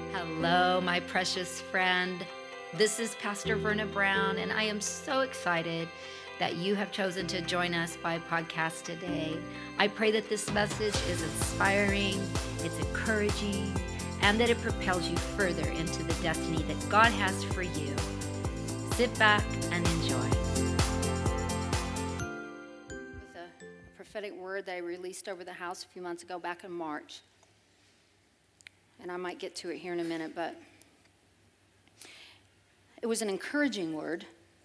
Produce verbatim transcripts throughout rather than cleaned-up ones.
Hello, my precious friend. This is Pastor Verna Brown, and I am so excited that you have chosen to join us by podcast today. I pray that this message is inspiring, it's encouraging, and that it propels you further into the destiny that God has for you. Sit back and enjoy. With a prophetic word that I released over the house a few months ago, back in March. And I might get to it here in a minute, but it was an encouraging word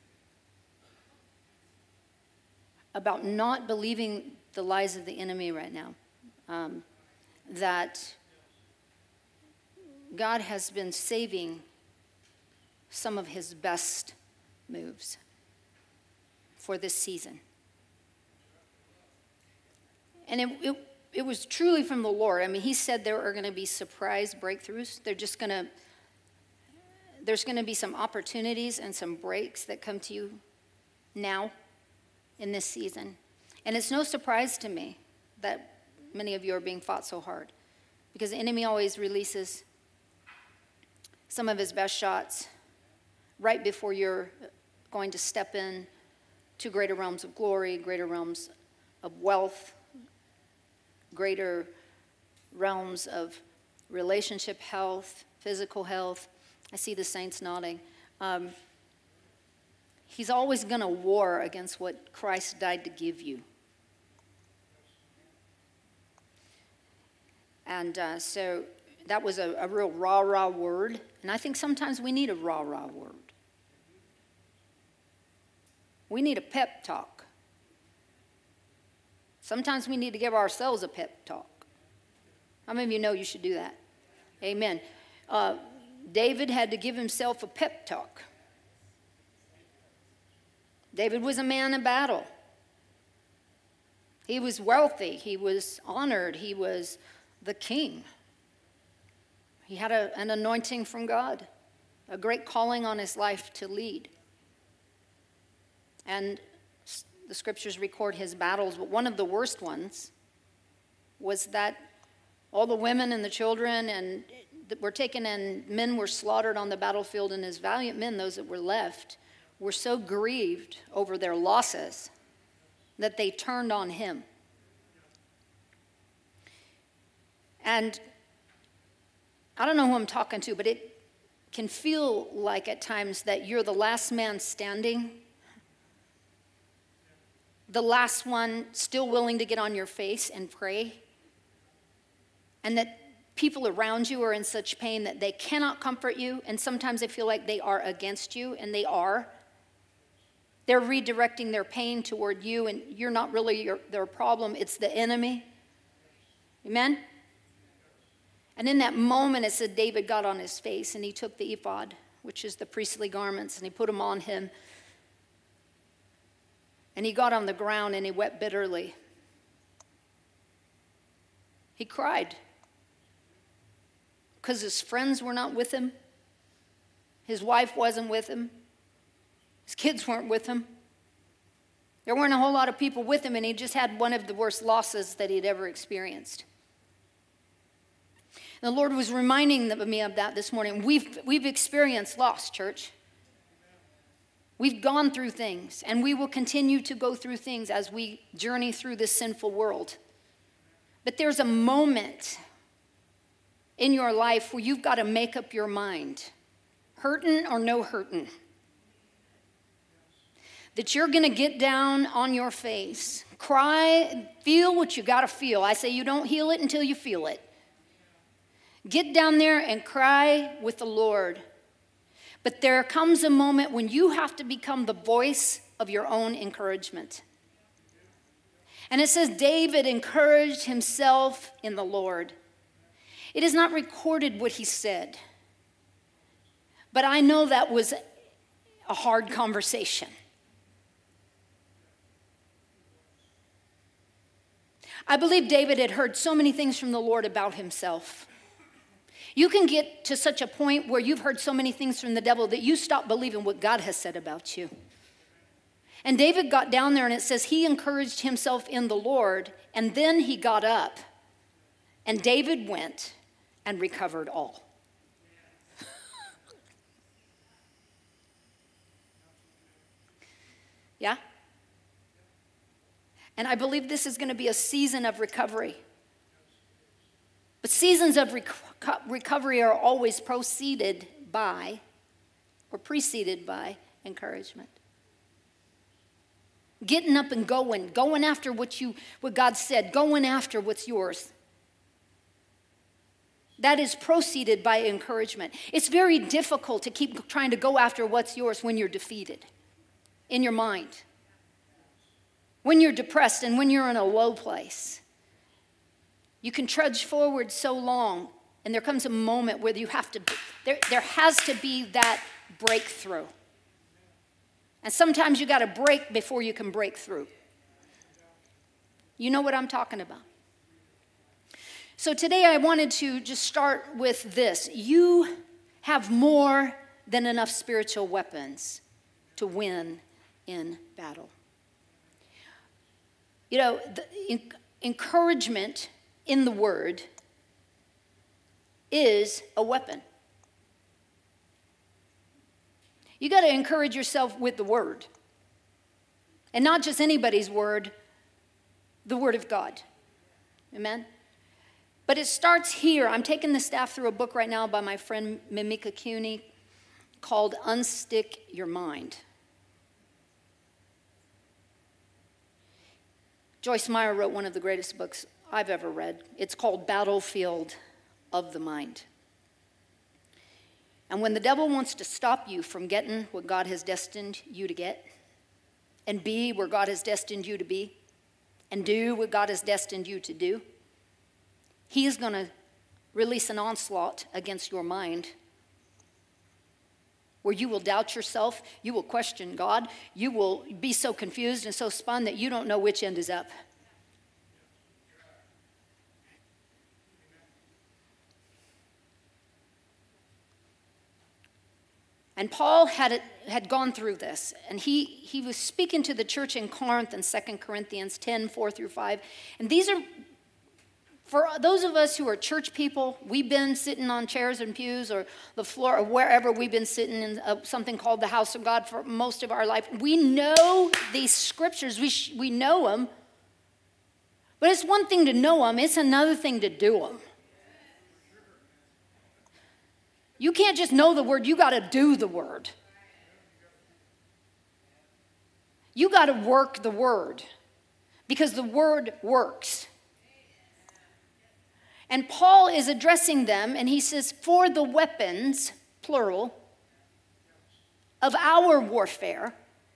about not believing the lies of the enemy right now. Um, that God has been saving some of his best moves for this season. And it, it It was truly from the Lord. I mean, he said there are going to be surprise breakthroughs. They're just going to, there's going to be some opportunities and some breaks that come to you now in this season. And it's no surprise to me that many of you are being fought so hard, because the enemy always releases some of his best shots right before you're going to step in to greater realms of glory, greater realms of wealth, greater realms of relationship health, physical health. I see the saints nodding. Um, he's always going to war against what Christ died to give you. And uh, so that was a, a real rah-rah word. And I think sometimes we need a rah-rah word. We need a pep talk. Sometimes we need to give ourselves a pep talk. How many of you know you should do that? Amen. Uh, David had to give himself a pep talk. David was a man of battle. He was wealthy. He was honored. He was the king. He had a, an anointing from God, a great calling on his life to lead. And the scriptures record his battles, but one of the worst ones was that all the women and the children and were taken and men were slaughtered on the battlefield, and his valiant men, those that were left, were so grieved over their losses that they turned on him. And I don't know who I'm talking to, but it can feel like at times that you're the last man standing, the last one still willing to get on your face and pray, and that people around you are in such pain that they cannot comfort you, and sometimes they feel like they are against you, and they are. They're redirecting their pain toward you, and you're not really your, their problem. It's the enemy. Amen? And in that moment, it said David got on his face, and he took the ephod, which is the priestly garments, and he put them on him. And he got on the ground and he wept bitterly. He cried because his friends were not with him. His wife wasn't with him. His kids weren't with him. There weren't a whole lot of people with him, and he just had one of the worst losses that he'd ever experienced. And the Lord was reminding me of that this morning. We've, we've experienced loss, church. We've gone through things, and we will continue to go through things as we journey through this sinful world. But there's a moment in your life where you've got to make up your mind, hurting or no hurting, that you're going to get down on your face, cry, feel what you got to feel. I say you don't heal it until you feel it. Get down there and cry with the Lord. But there comes a moment when you have to become the voice of your own encouragement. And it says David encouraged himself in the Lord. It is not recorded what he said, but I know that was a hard conversation. I believe David had heard so many things from the Lord about himself. You can get to such a point where you've heard so many things from the devil that you stop believing what God has said about you. And David got down there, and it says he encouraged himself in the Lord, and then he got up, and David went and recovered all. Yeah? And I believe this is going to be a season of recovery. But seasons of reco- recovery are always preceded by, or preceded by, encouragement. Getting up and going, going after what you, what God said, going after what's yours. That is preceded by encouragement. It's very difficult to keep trying to go after what's yours when you're defeated in your mind, when you're depressed and when you're in a low place. You can trudge forward so long, and there comes a moment where you have to, there, there has to be that breakthrough. And sometimes you got to break before you can break through. You know what I'm talking about. So today I wanted to just start with this. You have more than enough spiritual weapons to win in battle. You know, the encouragement in the Word is a weapon. You got to encourage yourself with the Word. And not just anybody's word, the Word of God. Amen? But it starts here. I'm taking the staff through a book right now by my friend Mimika Cuny called Unstick Your Mind. Joyce Meyer wrote one of the greatest books I've ever read. It's called Battlefield of the Mind. And when the devil wants to stop you from getting what God has destined you to get, and be where God has destined you to be, and do what God has destined you to do, he is going to release an onslaught against your mind where you will doubt yourself, you will question God, you will be so confused and so spun that you don't know which end is up. And Paul had it, had gone through this, and he, he was speaking to the church in Corinth in Second Corinthians ten, four through five. And these are, for those of us who are church people, we've been sitting on chairs and pews or the floor or wherever we've been sitting in a, something called the house of God for most of our life. We know these scriptures, we, sh- we know them, but it's one thing to know them, it's another thing to do them. You can't just know the word, you got to do the word. You got to work the word because the word works. And Paul is addressing them and he says, for the weapons, plural, of our warfare.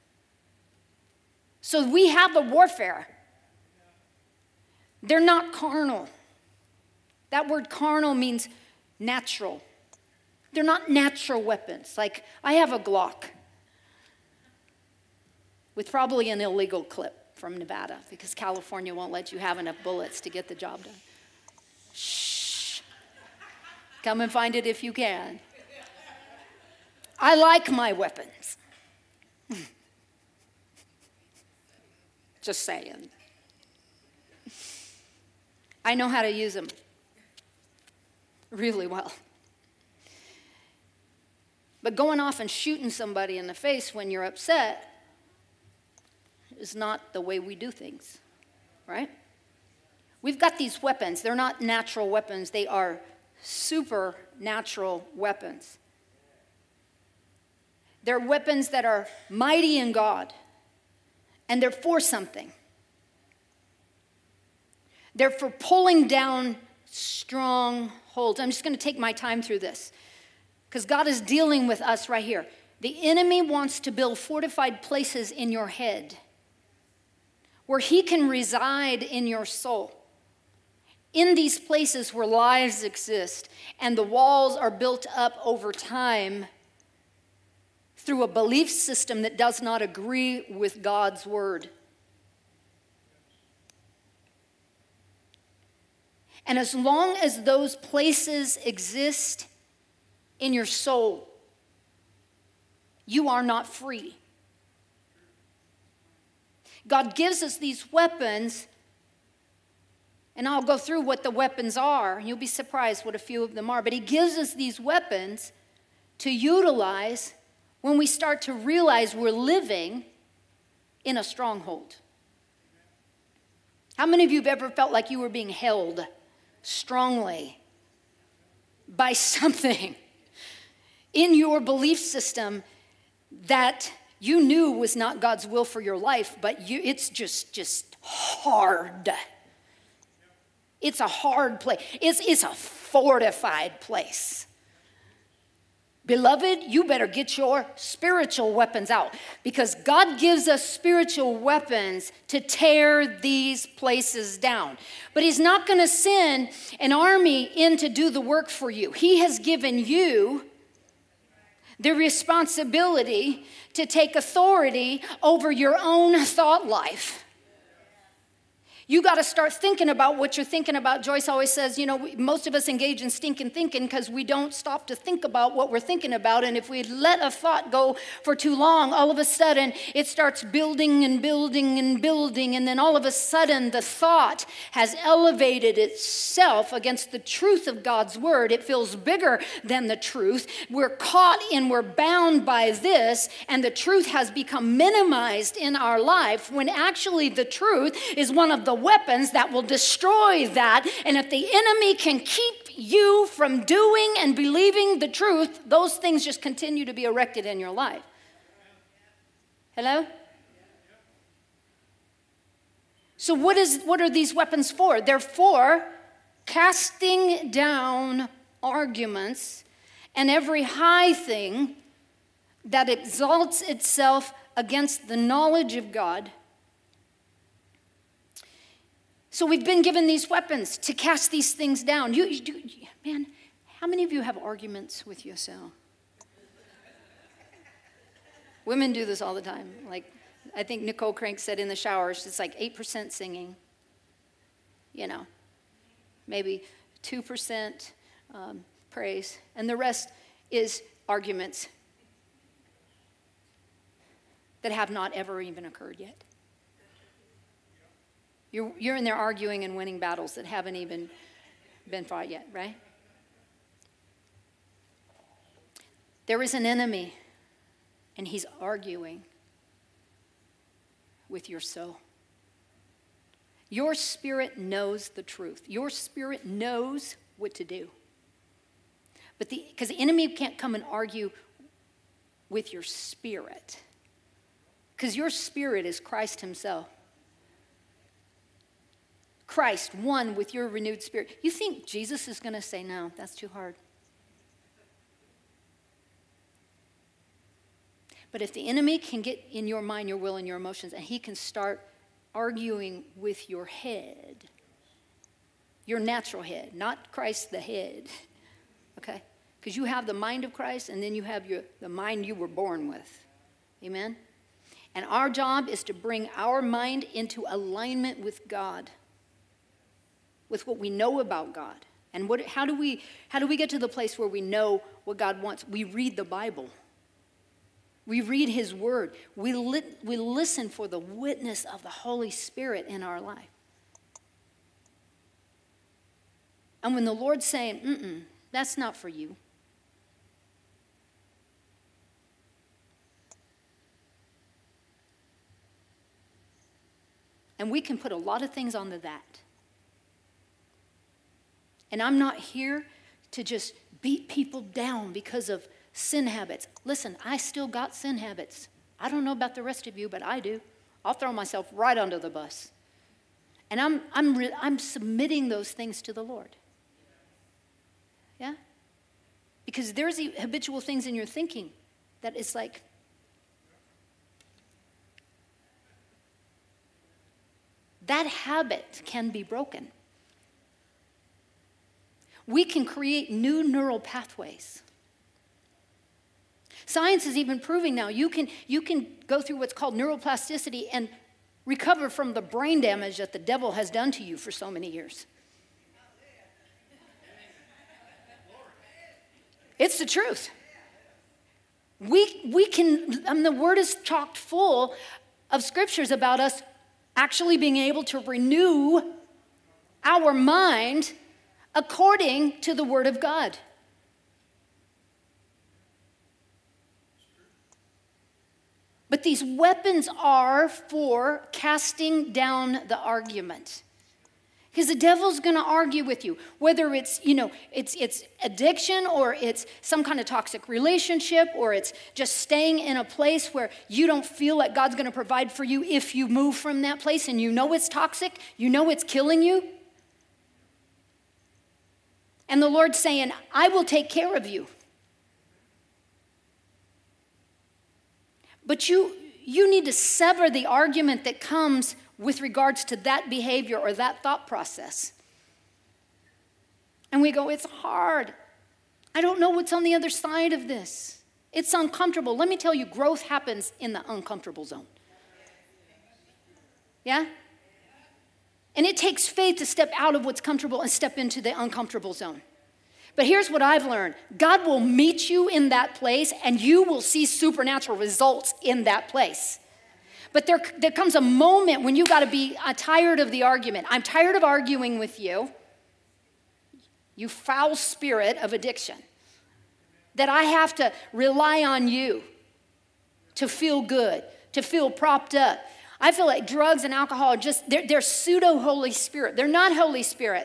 So we have a warfare. They're not carnal. That word carnal means natural. They're not natural weapons. Like, I have a Glock with probably an illegal clip from Nevada because California won't let you have enough bullets to get the job done. Shh. Come and find it if you can. I like my weapons. Just saying. I know how to use them really well. But going off and shooting somebody in the face when you're upset is not the way we do things, right? We've got these weapons. They're not natural weapons. They are supernatural weapons. They're weapons that are mighty in God, and they're for something. They're for pulling down strongholds. I'm just going to take my time through this. Because God is dealing with us right here. The enemy wants to build fortified places in your head where he can reside in your soul. In these places where lies exist and the walls are built up over time through a belief system that does not agree with God's word. And as long as those places exist in your soul, you are not free. God gives us these weapons, and I'll go through what the weapons are, and you'll be surprised what a few of them are. But he gives us these weapons to utilize when we start to realize we're living in a stronghold. How many of you have ever felt like you were being held strongly by something in your belief system that you knew was not God's will for your life, but you, it's just, just hard. It's a hard place. It's, it's a fortified place. Beloved, you better get your spiritual weapons out, because God gives us spiritual weapons to tear these places down. But he's not going to send an army in to do the work for you. He has given you the responsibility to take authority over your own thought life. You got to start thinking about what you're thinking about. Joyce always says, you know, we, most of us engage in stinking thinking because we don't stop to think about what we're thinking about. And if we let a thought go for too long, all of a sudden it starts building and building and building. And then all of a sudden the thought has elevated itself against the truth of God's word. It feels bigger than the truth. We're caught and we're bound by this, and the truth has become minimized in our life, when actually the truth is one of the weapons that will destroy that. And if the enemy can keep you from doing and believing the truth, those things just continue to be erected in your life. Hello? So what is what are these weapons for? They're for casting down arguments and every high thing that exalts itself against the knowledge of God. So we've been given these weapons to cast these things down. You, you do, man, how many of you have arguments with yourself? Women do this all the time. Like, I think Nicole Crank said in the shower, it's like eight percent singing, you know, maybe two percent um, praise, and the rest is arguments that have not ever even occurred yet. You're, you're in there arguing and winning battles that haven't even been fought yet, right? There is an enemy, and he's arguing with your soul. Your spirit knows the truth. Your spirit knows what to do. But the because the enemy can't come and argue with your spirit, because your spirit is Christ himself. Christ, one with your renewed spirit. You think Jesus is going to say, no, that's too hard? But if the enemy can get in your mind, your will, and your emotions, and he can start arguing with your head, your natural head, not Christ the head, okay? Because you have the mind of Christ, and then you have your the mind you were born with. Amen? And our job is to bring our mind into alignment with God, with what we know about God. And what, how do we how do we get to the place where we know what God wants? We read the Bible. We read his word. We, li- we listen for the witness of the Holy Spirit in our life. And when the Lord's saying, mm-mm, that's not for you. And we can put a lot of things onto that. And I'm not here to just beat people down because of sin habits. Listen, I still got sin habits. I don't know about the rest of you, but I do. I'll throw myself right under the bus. And I'm I'm re- I'm submitting those things to the Lord. Yeah? Because there's the habitual things in your thinking that it's like, that habit can be broken. We can create new neural pathways. Science is even proving now you can, you can go through what's called neuroplasticity and recover from the brain damage that the devil has done to you for so many years. It's the truth. We, we can, I mean, the word is chock full of scriptures about us actually being able to renew our mind according to the word of God. But these weapons are for casting down the argument. Because the devil's going to argue with you, whether it's, you know, it's it's addiction or it's some kind of toxic relationship or it's just staying in a place where you don't feel like God's going to provide for you if you move from that place and you know it's toxic, you know it's killing you. And the Lord's saying, I will take care of you. But you you need to sever the argument that comes with regards to that behavior or that thought process. And we go, it's hard. I don't know what's on the other side of this. It's uncomfortable. Let me tell you, growth happens in the uncomfortable zone. Yeah? And it takes faith to step out of what's comfortable and step into the uncomfortable zone. But here's what I've learned. God will meet you in that place, and you will see supernatural results in that place. But there, there comes a moment when you got to be uh, tired of the argument. I'm tired of arguing with you, you foul spirit of addiction, that I have to rely on you to feel good, to feel propped up. I feel like drugs and alcohol are just, they're, they're pseudo-Holy Spirit. They're not Holy Spirit.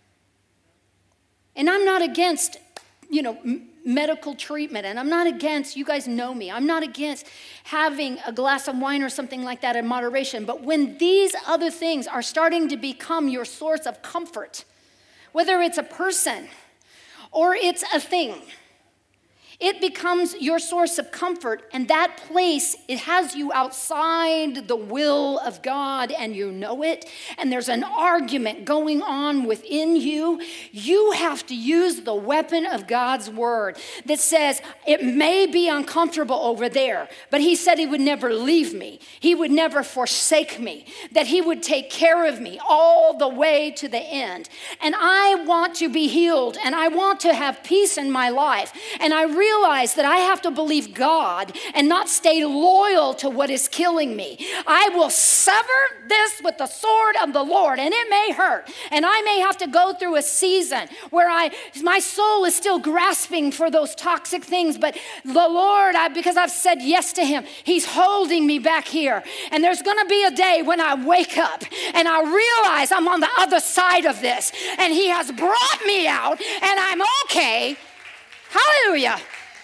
And I'm not against, you know, m- medical treatment, and I'm not against, you guys know me, I'm not against having a glass of wine or something like that in moderation. But when these other things are starting to become your source of comfort, whether it's a person or it's a thing, it becomes your source of comfort, and that place, it has you outside the will of God, and you know it, and there's an argument going on within you. You have to use the weapon of God's word that says, it may be uncomfortable over there, but he said he would never leave me. He would never forsake me, that he would take care of me all the way to the end. And I want to be healed, and I want to have peace in my life, and I really realize that I have to believe God and not stay loyal to what is killing me. I will sever this with the sword of the Lord, and it may hurt, and I may have to go through a season where I, my soul is still grasping for those toxic things, but the Lord, I, because I've said yes to him, he's holding me back here. And there's going to be a day when I wake up and I realize I'm on the other side of this, and he has brought me out, and I'm okay. Hallelujah.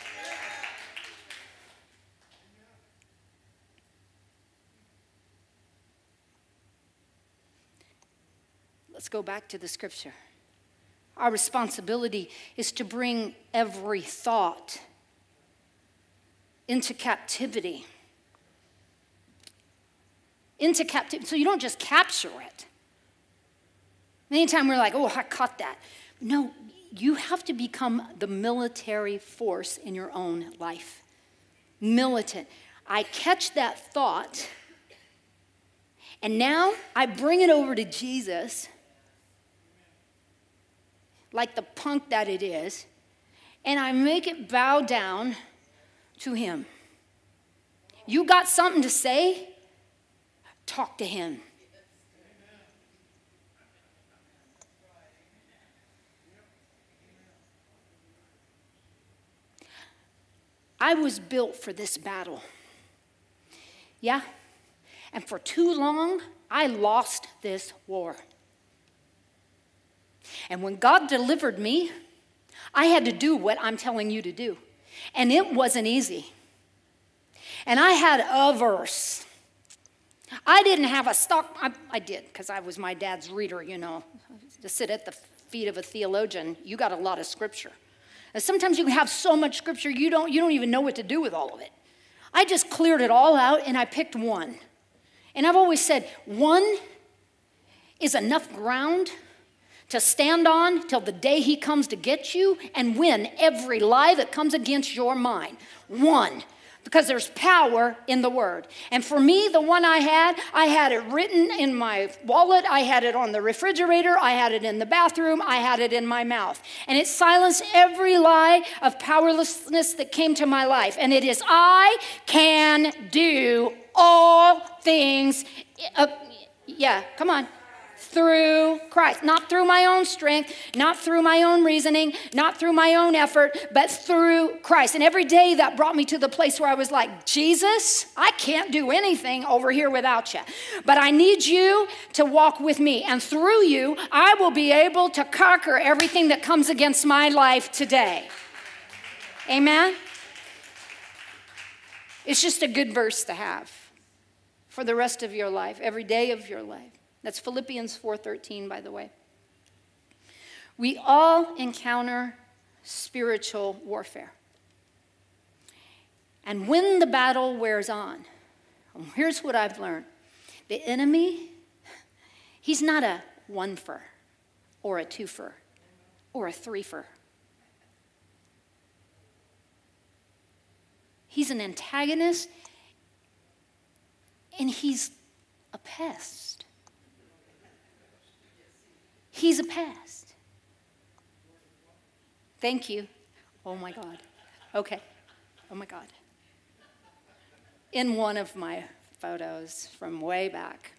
Let's go back to the scripture. Our responsibility is to bring every thought into captivity. Into captivity. So you don't just capture it. Anytime we're like, oh, I caught that. No, you have to become the military force in your own life. Militant. I catch that thought, and now I bring it over to Jesus, like the punk that it is, and I make it bow down to him. You got something to say? Talk to him. I was built for this battle. Yeah? And for too long, I lost this war. And when God delivered me, I had to do what I'm telling you to do. And it wasn't easy. And I had a verse. I didn't have a stock. I, I did, because I was my dad's reader, you know. To sit at the feet of a theologian, you got a lot of scripture. And sometimes you can have so much scripture, you don't, you don't even know what to do with all of it. I just cleared it all out, and I picked one. And I've always said, one is enough ground to stand on till the day he comes to get you and win every lie that comes against your mind. One. Because there's power in the word. And for me, the one I had, I had it written in my wallet, I had it on the refrigerator, I had it in the bathroom, I had it in my mouth. And it silenced every lie of powerlessness that came to my life. And it is, I can do all things. Uh, yeah, come on. Through Christ. Not through my own strength, not through my own reasoning, not through my own effort, but through Christ. And every day that brought me to the place where I was like, Jesus, I can't do anything over here without you. But I need you to walk with me. And through you, I will be able to conquer everything that comes against my life today. Amen? It's just a good verse to have for the rest of your life, every day of your life. That's Philippians four thirteen, by the way. We all encounter spiritual warfare. And when the battle wears on, here's what I've learned. The enemy, he's not a one-fer or a two-fer or a three-fer. He's an antagonist, and he's a pest. He's a pest. Thank you. Oh my God. Okay. Oh my God. In one of my photos from way back,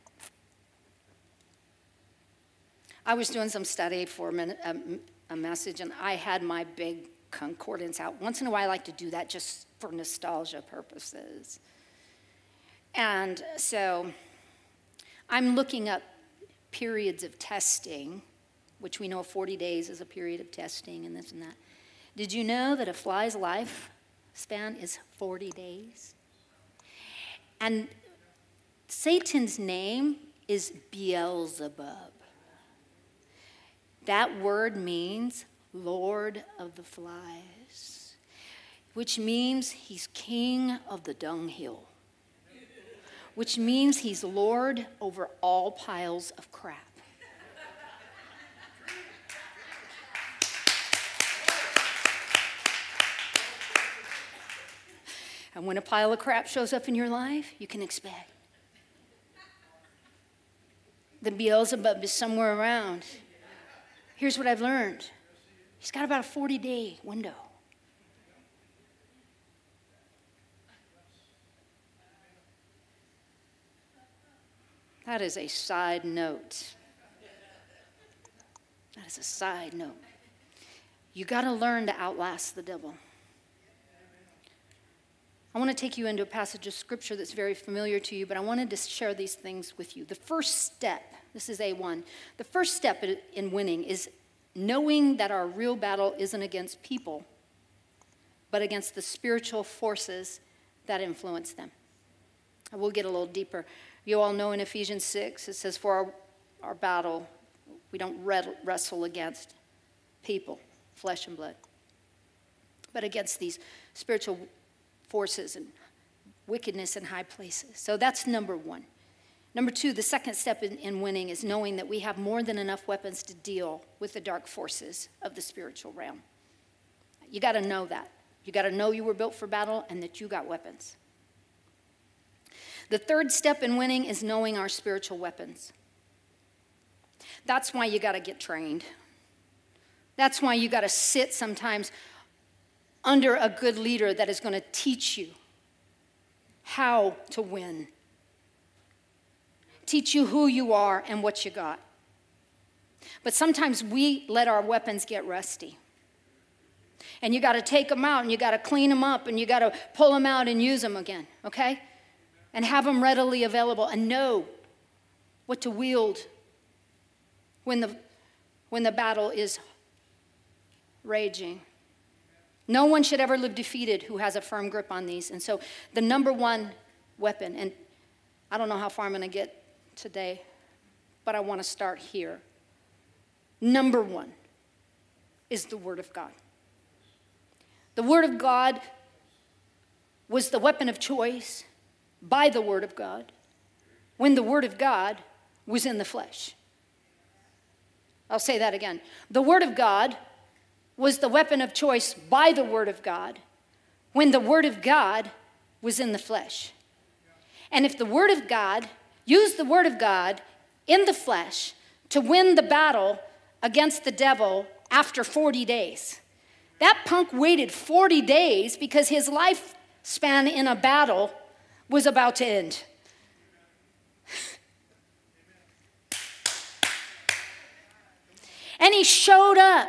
I was doing some study for a, minute, a, a message, and I had my big concordance out. Once in a while, I like to do that just for nostalgia purposes. And so I'm looking up periods of testing, which we know forty days is a period of testing and this and that. Did you know that a fly's life span is forty days? And Satan's name is Beelzebub. That word means Lord of the Flies, which means he's king of the dunghill, which means he's Lord over all piles of crap. And when a pile of crap shows up in your life, you can expect the Beelzebub is somewhere around. Here's what I've learned. He's got about a forty-day window. That is a side note. That is a side note. You got to learn to outlast the devil. I want to take you into a passage of scripture that's very familiar to you, but I wanted to share these things with you. The first step, this is A one, the first step in winning is knowing that our real battle isn't against people, but against the spiritual forces that influence them. I will get a little deeper. You all know in Ephesians six, it says, for our, our battle, we don't wrestle against people, flesh and blood, but against these spiritual forces and wickedness in high places. So that's number one. Number two, the second step in, in winning is knowing that we have more than enough weapons to deal with the dark forces of the spiritual realm. You got to know that. You got to know you were built for battle and that you got weapons. The third step in winning is knowing our spiritual weapons. That's why you got to get trained. That's why you got to sit sometimes under a good leader that is going to teach you how to win. Teach you who you are and what you got. But sometimes we let our weapons get rusty. And you got to take them out and you got to clean them up and you got to pull them out and use them again, okay? And have them readily available and know what to wield when the, when the battle is raging. No one should ever live defeated who has a firm grip on these. And so the number one weapon, and I don't know how far I'm going to get today, but I want to start here. Number one is the Word of God. The Word of God was the weapon of choice by the Word of God when the Word of God was in the flesh. I'll say that again. The Word of God was the weapon of choice by the Word of God when the Word of God was in the flesh. And if the Word of God used the Word of God in the flesh to win the battle against the devil after forty days, that punk waited forty days because his lifespan in a battle was about to end. And he showed up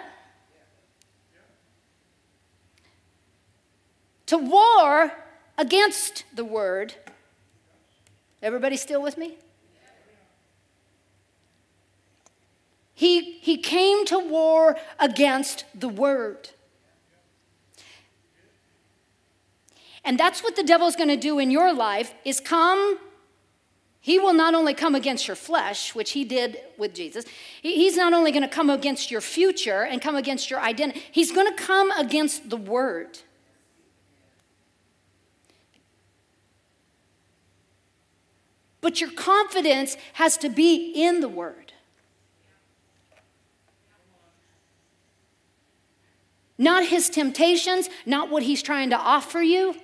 to war against the word. Everybody still with me? He, he came to war against the word. And that's what the devil's going to do in your life, is come. He will not only come against your flesh, which he did with Jesus. He's not only going to come against your future and come against your identity. He's going to come against the word. But your confidence has to be in the word. Not his temptations, not what he's trying to offer you.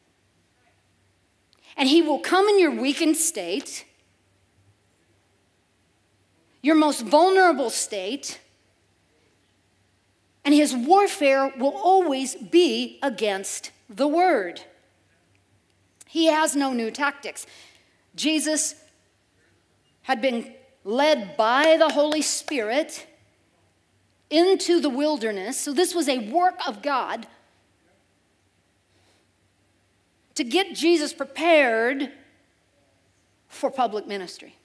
And he will come in your weakened state, your most vulnerable state, and his warfare will always be against the word. He has no new tactics. Jesus had been led by the Holy Spirit into the wilderness. So this was a work of God to get Jesus prepared for public ministry.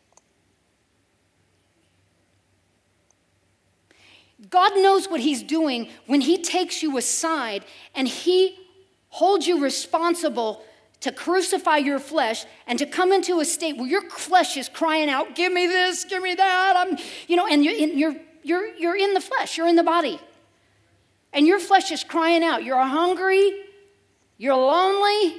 God knows what he's doing when he takes you aside and he holds you responsible to crucify your flesh and to come into a state where your flesh is crying out, give me this, give me that. I'm, you know, and you're, you're, you're, you're in the flesh, you're in the body. And your flesh is crying out. You're hungry, you're lonely.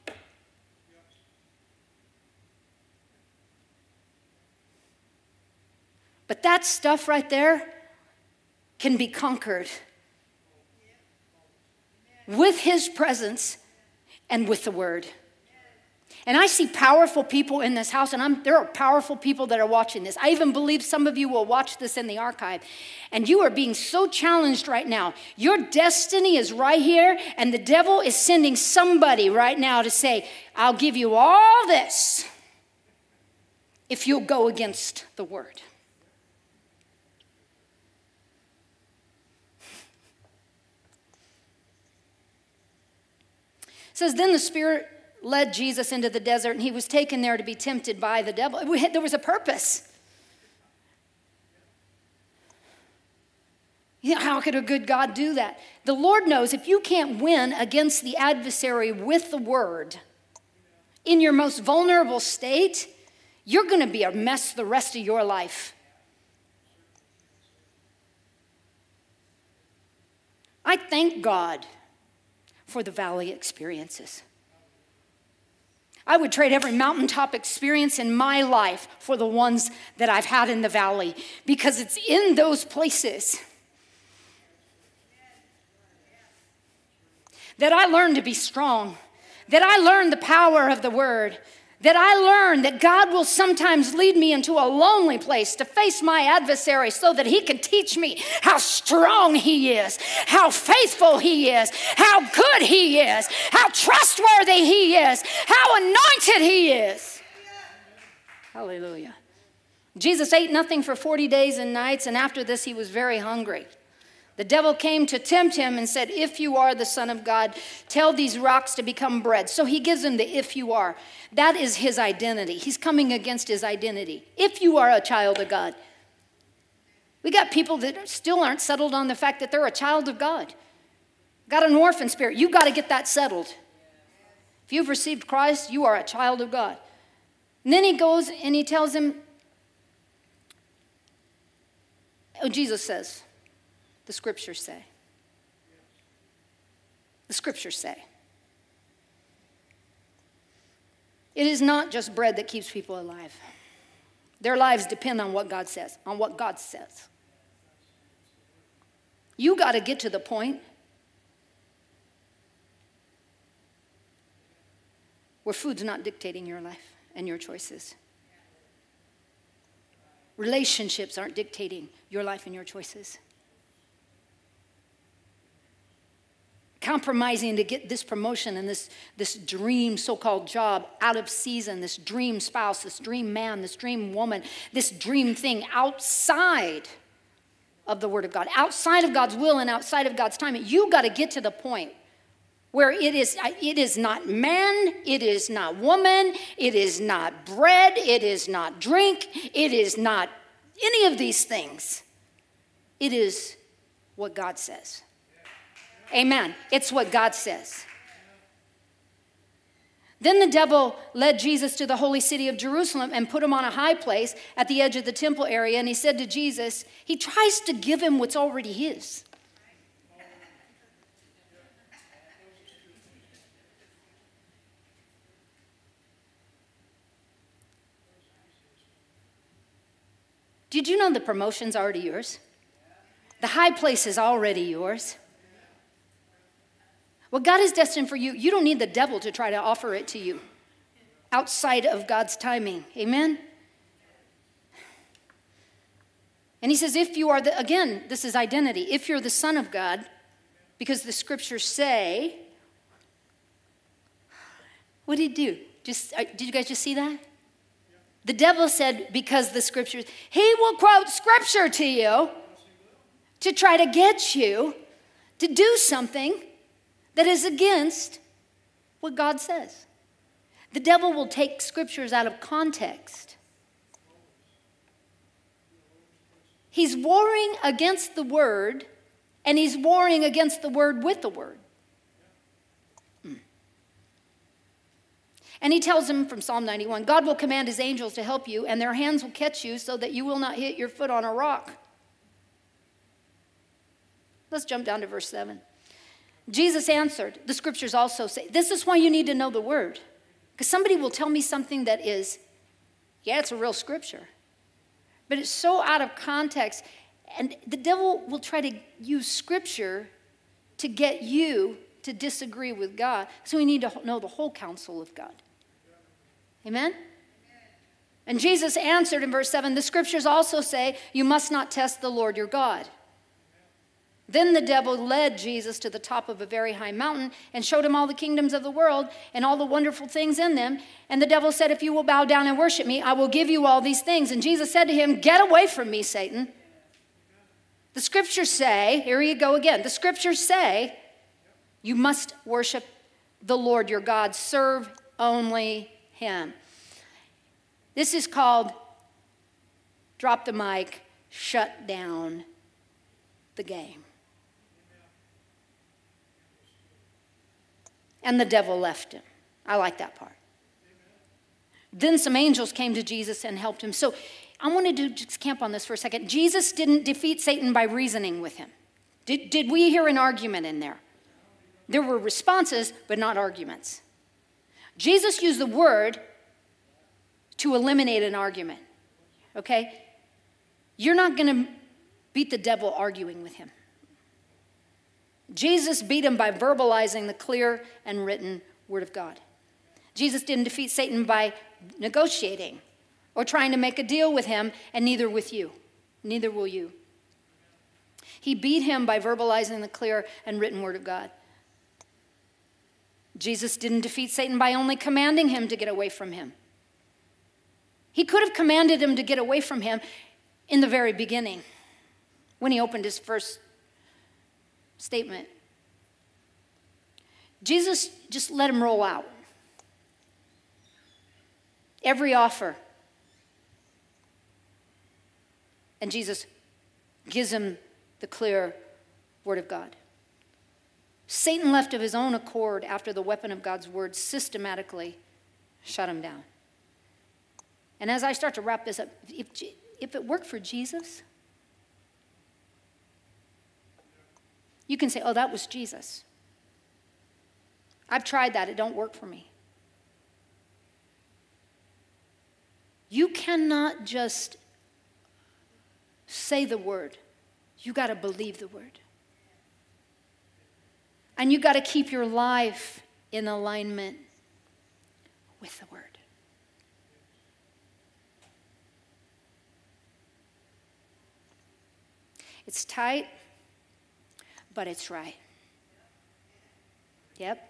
But that stuff right there can be conquered with his presence and with the word. And I see powerful people in this house, and I'm, there are powerful people that are watching this. I even believe some of you will watch this in the archive. And you are being so challenged right now. Your destiny is right here, and the devil is sending somebody right now to say, I'll give you all this if you'll go against the word. It says, then the Spirit led Jesus into the desert, and he was taken there to be tempted by the devil. There was a purpose. You know, how could a good God do that? The Lord knows if you can't win against the adversary with the word in your most vulnerable state, you're going to be a mess the rest of your life. I thank God for the valley experiences. I would trade every mountaintop experience in my life for the ones that I've had in the valley, because it's in those places that I learned to be strong, that I learned the power of the word, that I learned that God will sometimes lead me into a lonely place to face my adversary so that he can teach me how strong he is, how faithful he is, how good he is, how trustworthy he is, how anointed he is. Hallelujah. Jesus ate nothing for forty days and nights, and after this he was very hungry. The devil came to tempt him and said, if you are the Son of God, tell these rocks to become bread. So he gives him the if you are. That is his identity. He's coming against his identity. If you are a child of God. We got people that still aren't settled on the fact that they're a child of God. Got an orphan spirit. You got to get that settled. If you've received Christ, you are a child of God. And then he goes and he tells him, oh, Jesus says, the scriptures say. The scriptures say. It is not just bread that keeps people alive. Their lives depend on what God says, on what God says. You got to get to the point where food's not dictating your life and your choices. Relationships aren't dictating your life and your choices. Compromising to get this promotion and this, this dream so-called job out of season, this dream spouse, this dream man, this dream woman, this dream thing outside of the Word of God, outside of God's will and outside of God's timing. You got to get to the point where it is, it is not man, it is not woman, it is not bread, it is not drink, it is not any of these things. It is what God says. Amen. It's what God says. Then the devil led Jesus to the holy city of Jerusalem and put him on a high place at the edge of the temple area. And he said to Jesus, he tries to give him what's already his. Did you know the promotion's already yours? The high place is already yours. What God has destined for you, you don't need the devil to try to offer it to you outside of God's timing. Amen? And he says, if you are the, again, this is identity. If you're the Son of God, because the scriptures say, what did he do? Just, did you guys just see that? The devil said, because the scriptures, he will quote scripture to you to try to get you to do something that is against what God says. The devil will take scriptures out of context. He's warring against the word, and he's warring against the word with the word. Mm. And he tells him from Psalm ninety-one, God will command his angels to help you, and their hands will catch you so that you will not hit your foot on a rock. Let's jump down to verse seven. Jesus answered, the scriptures also say, this is why you need to know the word. Because somebody will tell me something that is, yeah, it's a real scripture. But it's so out of context. And the devil will try to use scripture to get you to disagree with God. So we need to know the whole counsel of God. Amen? And Jesus answered in verse seven, the scriptures also say, you must not test the Lord your God. Then the devil led Jesus to the top of a very high mountain and showed him all the kingdoms of the world and all the wonderful things in them. And the devil said, if you will bow down and worship me, I will give you all these things. And Jesus said to him, get away from me, Satan. The scriptures say, here you go again. The scriptures say, you must worship the Lord your God. Serve only him. This is called, drop the mic, shut down the game. And the devil left him. I like that part. Then some angels came to Jesus and helped him. So I wanted to just camp on this for a second. Jesus didn't defeat Satan by reasoning with him. Did, did we hear an argument in there? There were responses, but not arguments. Jesus used the word to eliminate an argument. Okay? You're not going to beat the devil arguing with him. Jesus beat him by verbalizing the clear and written word of God. Jesus didn't defeat Satan by negotiating or trying to make a deal with him, and neither with you. Neither will you. He beat him by verbalizing the clear and written word of God. Jesus didn't defeat Satan by only commanding him to get away from him. He could have commanded him to get away from him in the very beginning, when he opened his first statement. Jesus just let him roll out. Every offer. And Jesus gives him the clear word of God. Satan left of his own accord after the weapon of God's word systematically shut him down. And as I start to wrap this up, if, if it worked for Jesus, you can say, oh, that was Jesus. I've tried that. It don't work for me. You cannot just say the word. You got to believe the word. And you got to keep your life in alignment with the word. It's tight, but it's right. Yep.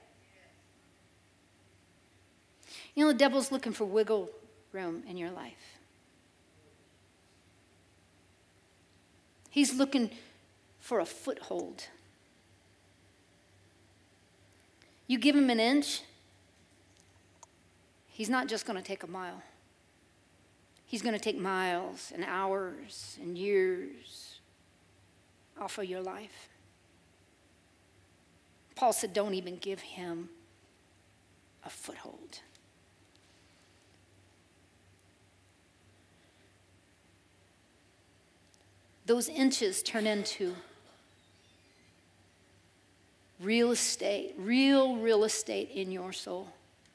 You know, the devil's looking for wiggle room in your life. He's looking for a foothold. You give him an inch, he's not just going to take a mile. He's going to take miles and hours and years off of your life. Paul said, don't even give him a foothold. Those inches turn into real estate, real real estate in your soul,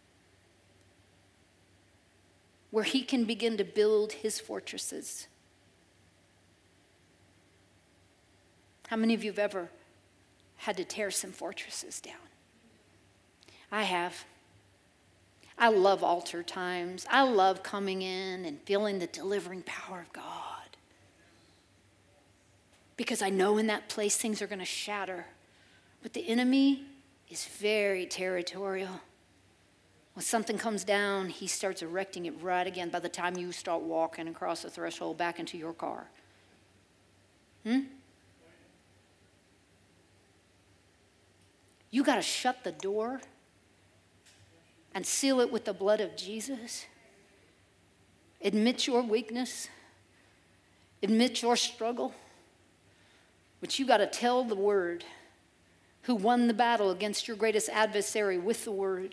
where he can begin to build his fortresses. How many of you have ever had to tear some fortresses down? I have. I love altar times. I love coming in and feeling the delivering power of God. Because I know in that place things are going to shatter. But the enemy is very territorial. When something comes down, he starts erecting it right again by the time you start walking across the threshold back into your car. Hmm? You got to shut the door and seal it with the blood of Jesus. Admit your weakness. Admit your struggle. But you got to tell the word who won the battle against your greatest adversary with the word.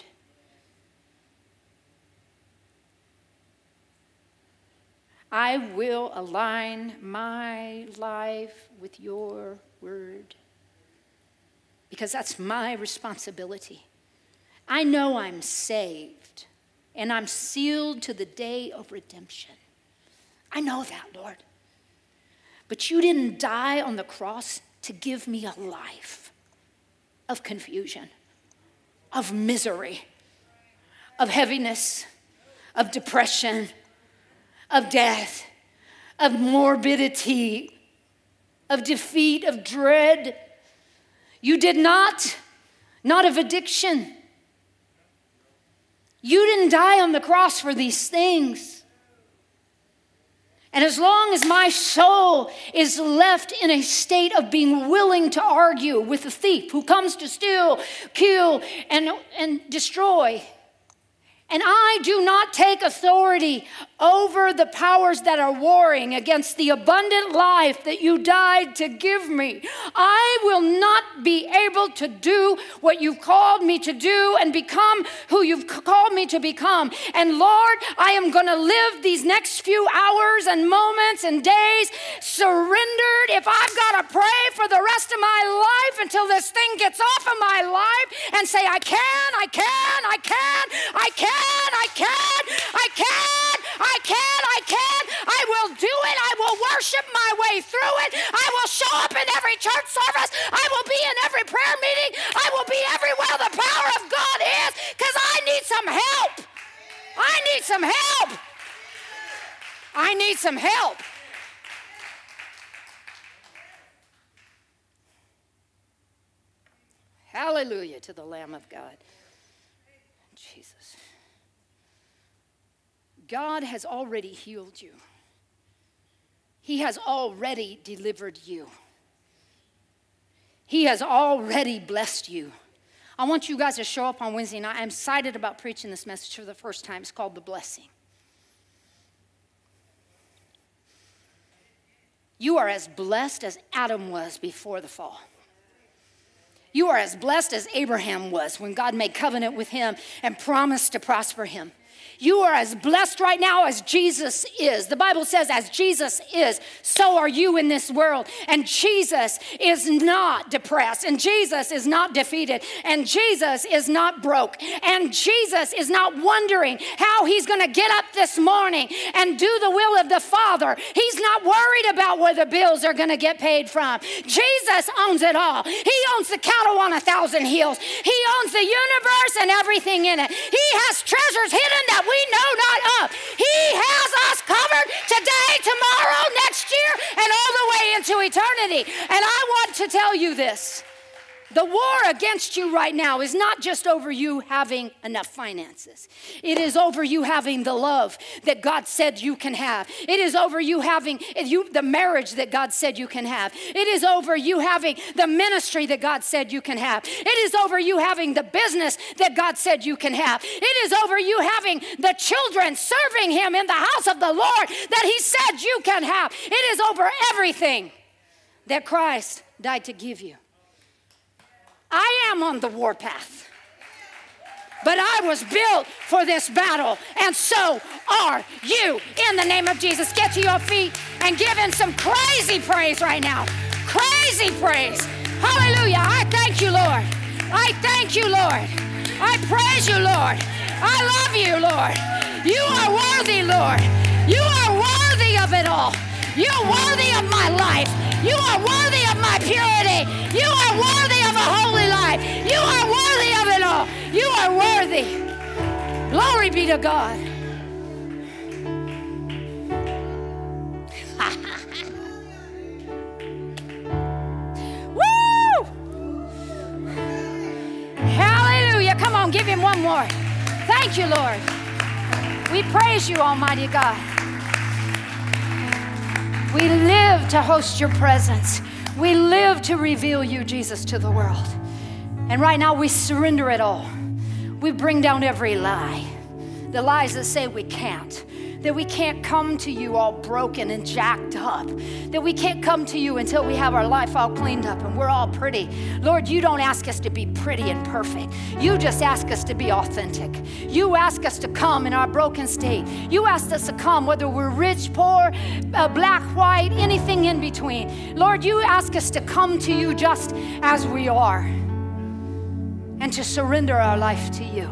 I will align my life with your word. Because that's my responsibility. I know I'm saved and I'm sealed to the day of redemption. I know that, Lord. But you didn't die on the cross to give me a life of confusion, of misery, of heaviness, of depression, of death, of morbidity, of defeat, of dread. You did not, not of addiction. You didn't die on the cross for these things. And as long as my soul is left in a state of being willing to argue with the thief who comes to steal, kill, and, and destroy, and I do not take authority over the powers that are warring against the abundant life that you died to give me, I will not be able to do what you've called me to do and become who you've called me to become. And Lord, I am going to live these next few hours and moments and days surrendered. If I've got to pray for the rest of my life until this thing gets off of my life and say, I can, I can, I can, I can, I can, I can, I can, I can, I will do it, I will worship my way through it, I will show up in every church service, I will be in every prayer meeting, I will be everywhere the power of God is, because I need some help. I need some help. I need some help. Hallelujah to the Lamb of God. Jesus. God has already healed you. He has already delivered you. He has already blessed you. I want you guys to show up on Wednesday night. I'm excited about preaching this message for the first time. It's called The Blessing. You are as blessed as Adam was before the fall. You are as blessed as Abraham was when God made covenant with him and promised to prosper him. You are as blessed right now as Jesus is. The Bible says as Jesus is, so are you in this world. And Jesus is not depressed. And Jesus is not defeated. And Jesus is not broke. And Jesus is not wondering how he's going to get up this morning and do the will of the Father. He's not worried about where the bills are going to get paid from. Jesus owns it all. He owns the cattle on a thousand hills. He owns the universe and everything in it. He has treasures hidden that we know not of. He has us covered today, tomorrow, next year, and all the way into eternity. And I want to tell you this. The war against you right now is not just over you having enough finances. It is over you having the love that God said you can have. It is over you having you, the marriage that God said you can have. It is over you having the ministry that God said you can have. It is over you having the business that God said you can have. It is over you having the children serving him in the house of the Lord that he said you can have. It is over everything that Christ died to give you. I am on the warpath, but I was built for this battle, and so are you. In the name of Jesus, get to your feet and give him some crazy praise right now. Crazy praise. Hallelujah. I thank you, Lord. I thank you, Lord. I praise you, Lord. I love you, Lord. You are worthy, Lord. You are worthy of it all. You are worthy of my life. You are worthy of my purity. You are worthy of a holy life. You are worthy of it all. You are worthy. Glory be to God. Woo! Hallelujah. Come on, give him one more. Thank you, Lord. We praise you, Almighty God. We live to host your presence. We live to reveal you, Jesus, to the world. And right now we surrender it all. We bring down every lie. The lies that say we can't. That we can't come to you all broken and jacked up. That we can't come to you until we have our life all cleaned up and we're all pretty. Lord, you don't ask us to be pretty and perfect. You just ask us to be authentic. You ask us to come in our broken state. You ask us to come whether we're rich, poor, uh, black, white, anything in between. Lord, you ask us to come to you just as we are and to surrender our life to you.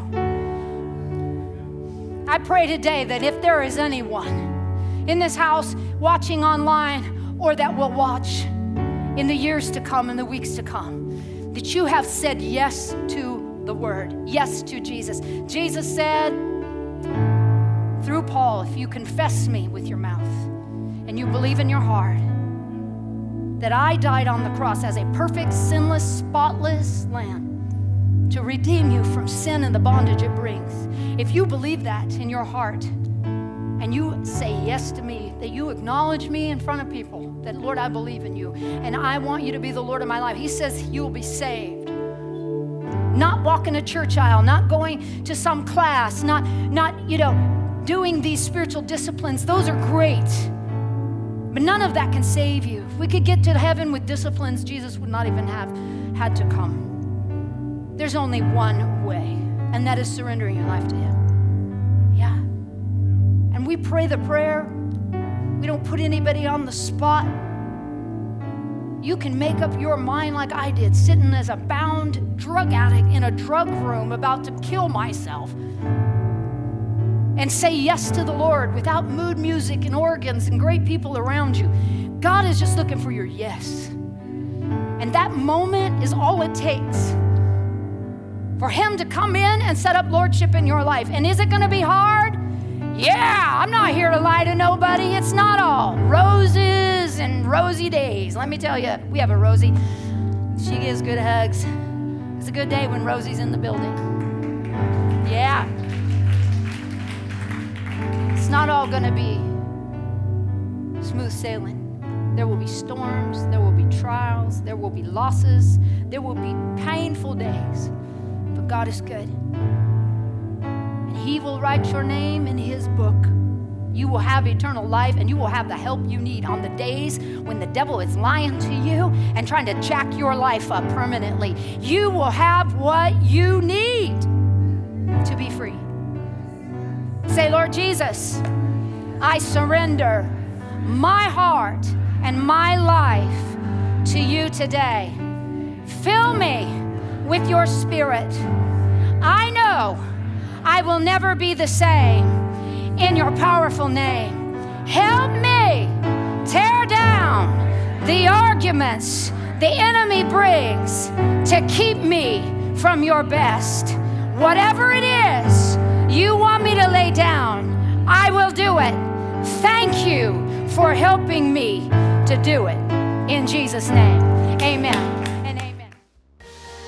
I pray today that if there is anyone in this house, watching online, or that will watch in the years to come and the weeks to come, that you have said yes to the word, yes to Jesus. Jesus said through Paul, if you confess me with your mouth and you believe in your heart that I died on the cross as a perfect, sinless, spotless lamb, to redeem you from sin and the bondage it brings. If you believe that in your heart and you say yes to me, that you acknowledge me in front of people, that Lord, I believe in you and I want you to be the Lord of my life. He says you will be saved. Not walking a church aisle, not going to some class, not, not, you know, doing these spiritual disciplines. Those are great, but none of that can save you. If we could get to heaven with disciplines, Jesus would not even have had to come. There's only one way, and that is surrendering your life to him. Yeah. And we pray the prayer. We don't put anybody on the spot. You can make up your mind like I did, sitting as a bound drug addict in a drug room about to kill myself, and say yes to the Lord without mood music and organs and great people around you. God is just looking for your yes. And that moment is all it takes for him to come in and set up lordship in your life. And is it going to be hard? Yeah, I'm not here to lie to nobody. It's not all roses and rosy days. Let me tell you, we have a Rosie. She gives good hugs. It's a good day when Rosie's in the building. Yeah. It's not all going to be smooth sailing. There will be storms. There will be trials. There will be losses. There will be painful days. God is good. And he will write your name in his book. You will have eternal life, and you will have the help you need on the days when the devil is lying to you and trying to jack your life up permanently. You will have what you need to be free. Say, Lord Jesus, I surrender my heart and my life to you today. Fill me with your spirit. I know I will never be the same in your powerful name. Help me tear down the arguments the enemy brings to keep me from your best. Whatever it is you want me to lay down, I will do it. Thank you for helping me to do it. In Jesus' name, amen.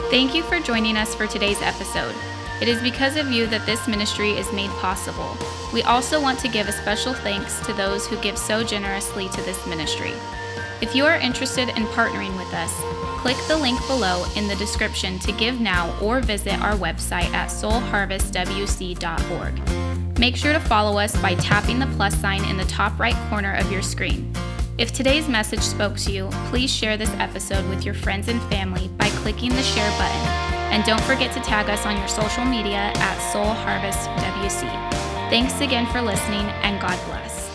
Thank you for joining us for today's episode. It is because of you that this ministry is made possible. We also want to give a special thanks to those who give so generously to this ministry. If you are interested in partnering with us, click the link below in the description to give now or visit our website at soul harvest w c dot org. Make sure to follow us by tapping the plus sign in the top right corner of your screen. If today's message spoke to you, please share this episode with your friends and family by clicking the share button. And don't forget to tag us on your social media at Soul Harvest W C. Thanks again for listening, and God bless.